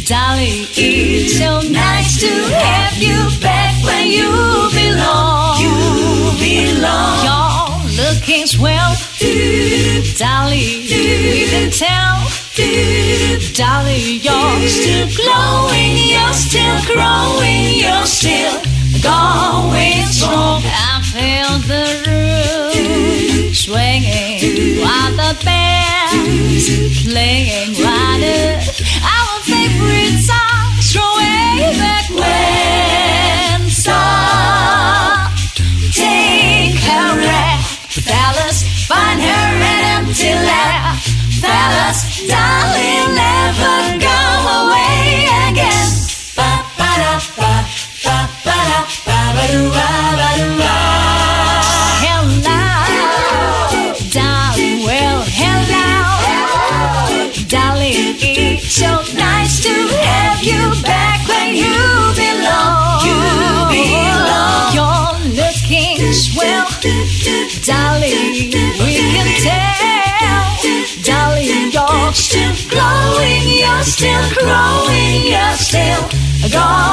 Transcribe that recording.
Darling, it's so nice to have you back where you belong. You belong. You're looking swell, darling, you can tell. Darling, you're still glowing, you're still growing, you're still going strong. I feel the room swinging while the band's playing right. Our favorite songs from way back when. So take her rap, fellas, find her an empty lap. Fellas, darling, never go away again. Ba ba da ba ba ba da ba ba do ba do ba. Hello, darling, well, hello, darling, it's so nice to have you back where you belong. You belong. You're looking swell, darling, we can tell. Darling, you're still glowing, you're still growing, you're still going